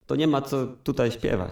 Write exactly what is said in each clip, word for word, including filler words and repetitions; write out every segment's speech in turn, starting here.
to nie ma co tutaj śpiewać.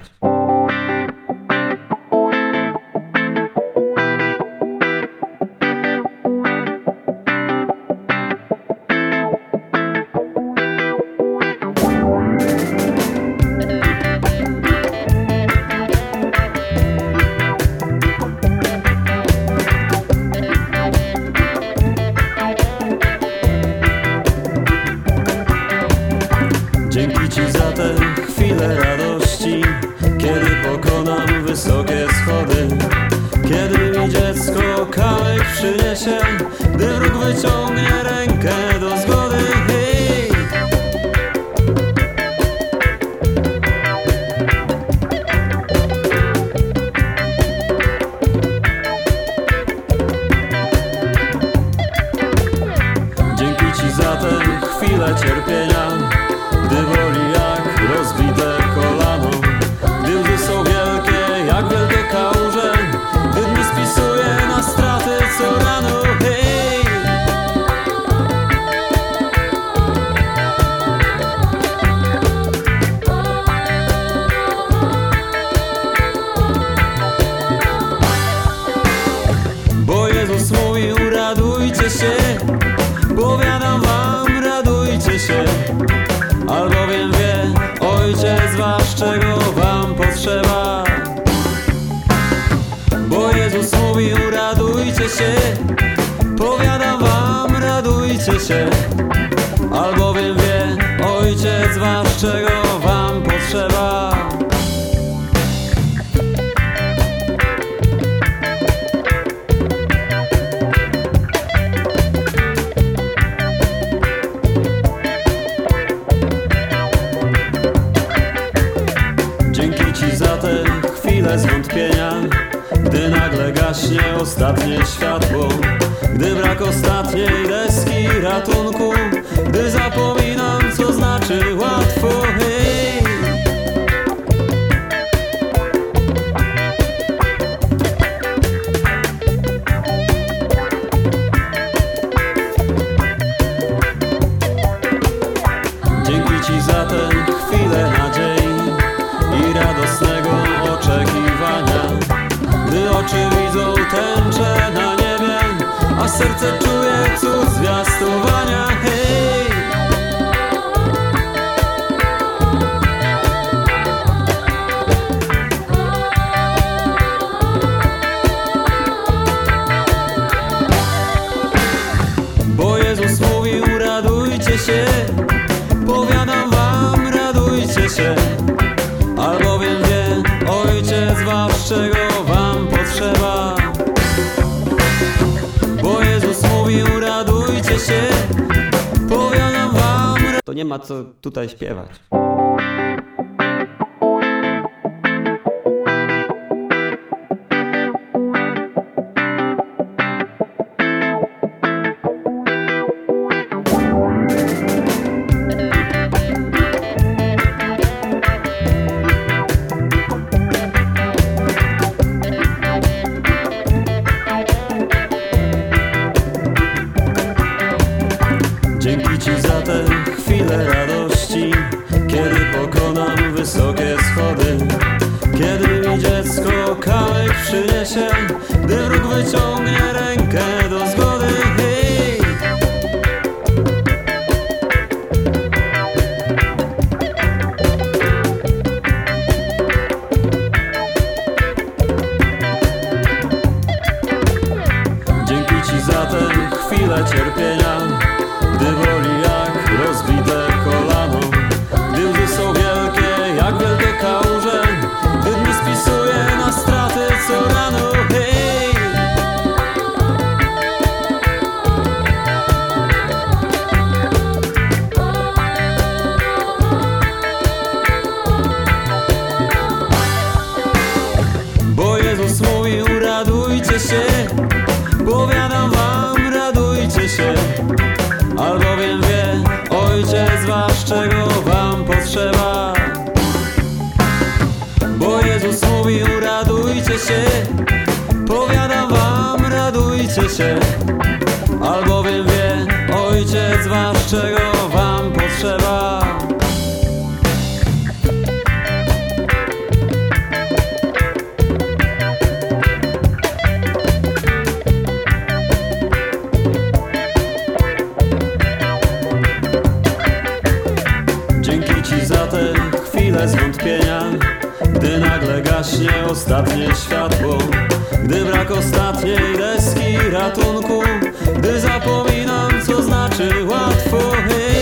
Dzięki Ci za te chwile radości, kiedy pokonam wysokie schody, kiedy mi dziecko kamyk przyniesie, gdy wróg wyciągnie rękę do zgody. Hej! Dzięki Ci za te chwile cierpienia, gdy boli jak rozbite kolano, gdy łzy są wielkie jak wielkie kałuże, gdy dni spisuję na straty co rano. Hej! Bo Jezus mówił, radujcie się, powiadam wam, radujcie się, albowiem wie Ojciec wasz, czego wam potrzeba. Bo Jezus mówił, radujcie się, powiadam wam, radujcie się, albowiem wie Ojciec wasz, czego wam potrzeba. Dzięki Ci za te chwile zwątpienia, gdy nagle gaśnie ostatnie światło, gdy brak ostatniej deski ratunku, gdy zapominam, co znaczy łatwo. Hej! Dzięki Ci za te chwile nadziei i radosnego oczekiwania, gdy oczy widzą tęczę na niebie, a serce czuje cud zwiastowania. Hej! Bo Jezus mówił, radujcie się, powiadam wam, radujcie się, albowiem wie Ojciec wasz, czego wam potrzeba. Bo Jezus mówił, radujcie się, powiadam wam, To nie ma co tutaj śpiewać. Dzięki Ci za te chwile radości, kiedy pokonam wysokie schody, kiedy mi dziecko kamyk przyniesie, gdy wróg wyciągnie rękę do zgody. Hej! Dzięki Ci za te chwile cierpienia, gdy boli jak rozbite kolano, gdy łzy są wielkie jak wielkie kałuże, gdy dni spisuję na straty co rano. Hej! Bo Jezus mówił, radujcie się, powiadam wam, radujcie się, albowiem wie Ojciec wasz, czego wam potrzeba. Bo Jezus mówił, radujcie się, powiadam wam, radujcie się, albowiem wie Ojciec wasz, czego wam potrzeba. chwile zwątpienia, gdy nagle gaśnie ostatnie światło, gdy brak ostatniej deski ratunku, gdy zapominam, co znaczy łatwo.